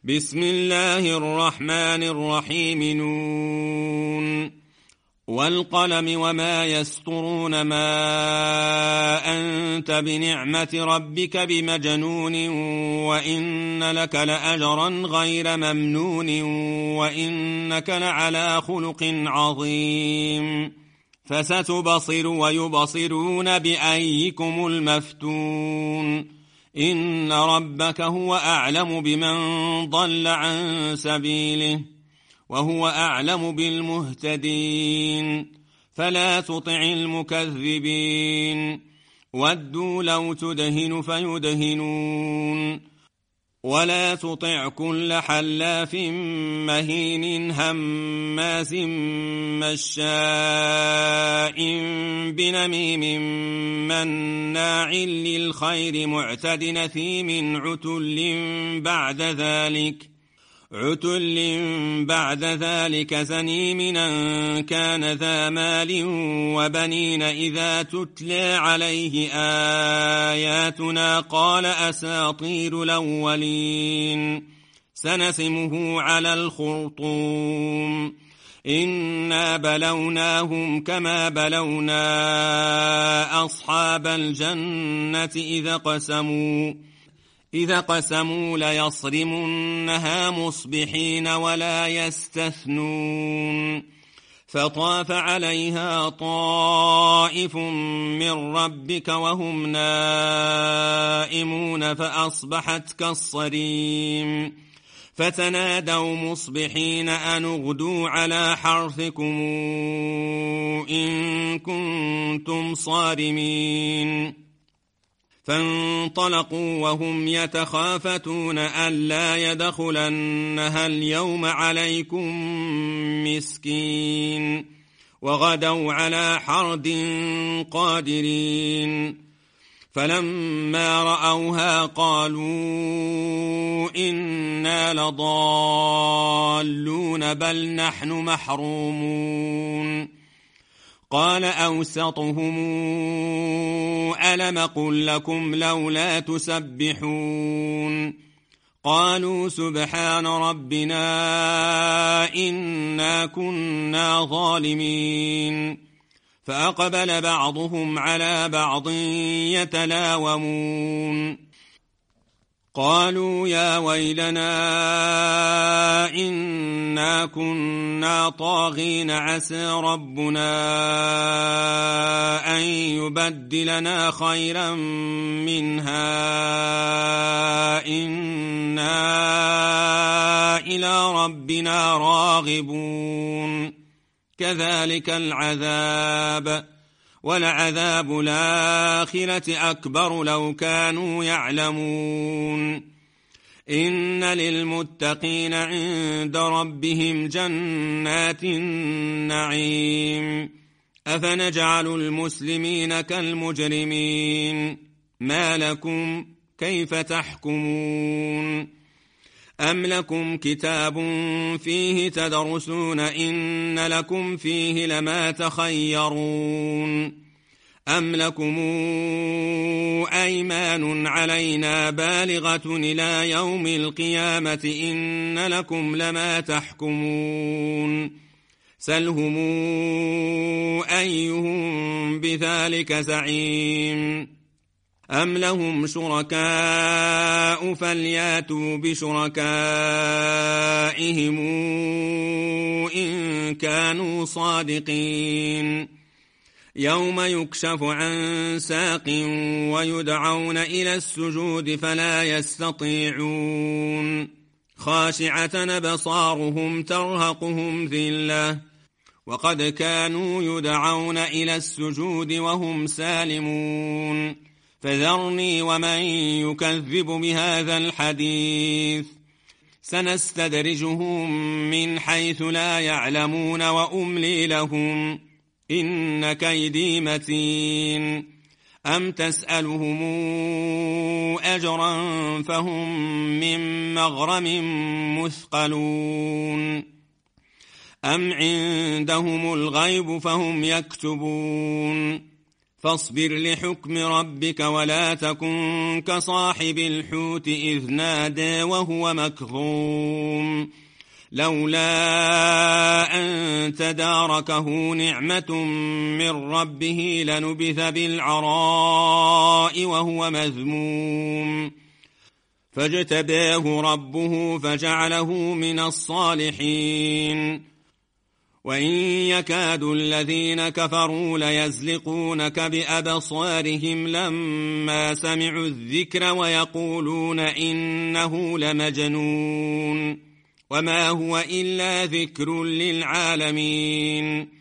بسم الله الرحمن الرحيم. نون والقلم وما يسطرون، ما أنت بنعمة ربك بمجنون، وإن لك لأجرا غير ممنون، وإنك لعلى خلق عظيم. فستبصر ويبصرون بأيكم المفتون. إن ربك هو أعلم بمن ضل عن سبيله وهو أعلم بالمهتدين. فلا تطع المكذبين، ودوا لو تدهن فيدهنون. ولا تطع كل حلاف مهين هماز مشاء بنميم مناع للخير معتد نثيم عتل بعد ذلك زنيم أن كان ذا مال وبنين. إذا تتلى عليه آياتنا قال أساطير الأولين. سنسمه على الخرطوم. إنا بلوناهم كما بلونا أصحاب الجنة إذا قسموا ليصرمنها مصبحين ولا يستثنون. فطاف عليها طائف من ربك وهم نائمون فأصبحت كالصريم. فتنادوا مصبحين أن اغدوا على حرثكم إن كنتم صارمين. فانطلقوا وهم يتخافتون ألا يدخلنها اليوم عليكم مسكين. وغدوا على حرد قادرين. فلما رأوها قالوا إنا لضالون بل نحن محرومون. قال أوسطهم ألم قل لكم لولا تسبحون. قالوا سبحان ربنا إنا كنا ظالمين. فأقبل بعضهم على بعض يتلاومون. قالوا يا ويلنا إنا كنا طاغين عسى ربنا أن يبدلنا خيرا منها إنا إلى ربنا راغبون. كذلك العذاب ولعذاب الآخرة أكبر لو كانوا يعلمون. إن للمتقين عند ربهم جنات النعيم. أفنجعل المسلمين كالمجرمين؟ ما لكم كيف تحكمون؟ أم لكم كتاب فيه تدرسون إن لكم فيه لما تخيرون؟ أم لكم أيمان علينا بالغة إلى يوم القيامة إن لكم لما تحكمون؟ سلهم أيهم بذلك زعيم. أم لهم شركاء فلياتوا بشركائهم إن كانوا صادقين. يوم يكشف عن ساق ويدعون إلى السجود فلا يستطيعون. خاشعة أبصارهم ترهقهم ذلة وقد كانوا يدعون إلى السجود وهم سالمون. فذرني ومن يكذب بهذا الحديث سنستدرجهم من حيث لا يعلمون وأملي لهم إن كيدي متين. أم تسألهم أجرا فهم من مغرم مثقلون أم عندهم الغيب فهم يكتبون. فاصبر لحكم ربك ولا تكن كصاحب الحوت إذ نادى وهو مكظوم لولا أن تداركه نعمة من ربه لنبذ بالعراء وهو مذموم فاجتباه ربه فجعله من الصالحين وإن يكاد الذين كفروا ليزلقونك بأبصارهم لما سمعوا الذكر ويقولون إنه لمجنون وما هو إلا ذكر للعالمين